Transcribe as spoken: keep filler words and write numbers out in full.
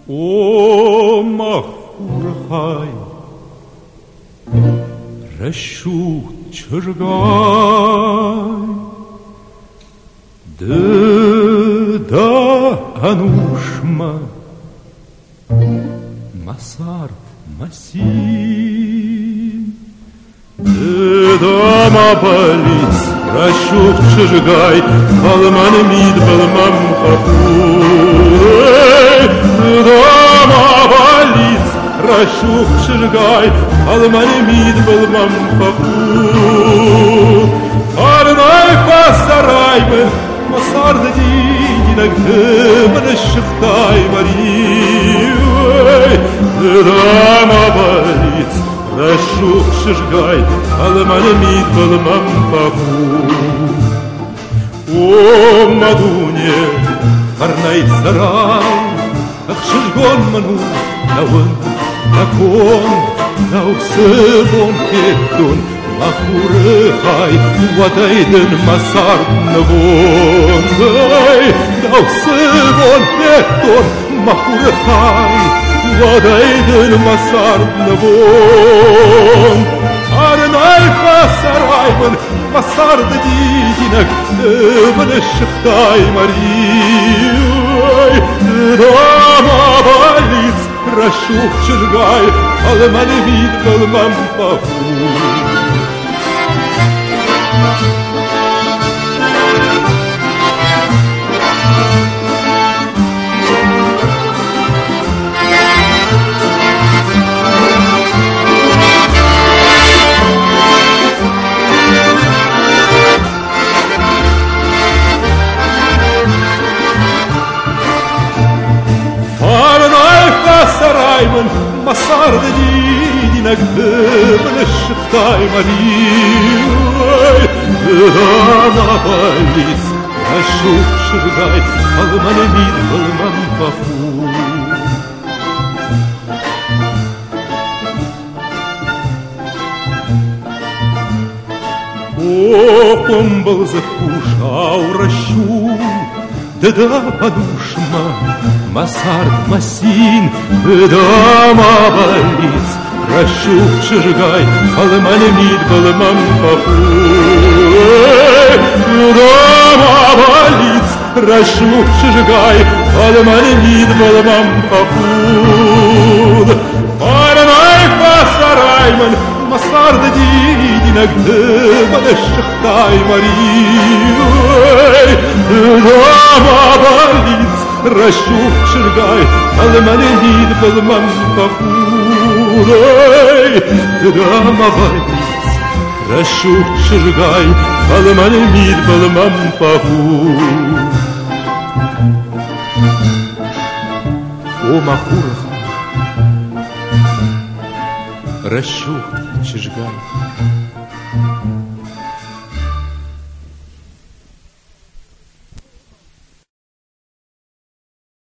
о махурхай, ращу чыргай, да анушма, масарт масин, да мабалиц, ращу чыргай, балман мид балмам хапур, да мабалиц, ращу чыргай, балман мид балмам хапур, арнай пасарайбы, масар да динак дымын шыхтай мари, да мабалиц, ращу чыргай, балман мид балмам хапур. О, мадуне, арнай сарай, ах, шыжгон ману, науын, након, наусыбон кеттун, махурыхай, уадайдын масар навон, наусыбон кеттун, махурыхай, уадайдын масар навон. Арнай пасарайбын, масар да динак, дымын шыхтай мари, да мабалиц, ращу чыргай, балман мид балмам хапур. Сарайбын, масар да динак, дымын шыхтай мари, да мабалиц, ращу чыргай, балман мид балмам хапур. О, помбалзы кушау ращу, да подушма, масарт масин, да мабалиц, ращу чыргай, балман мид балмам хапур, да мабалиц, ращу чыргай, балман мид балмам хапур. Арнай пасарайман, масар да динак, дымын шыхтай мари, да мабалиц, ращу чыргай, балман мид балмам хапур, да мабалиц, ращу чыргай, балман мид балмам хапур. О махурха, ращу чыргай,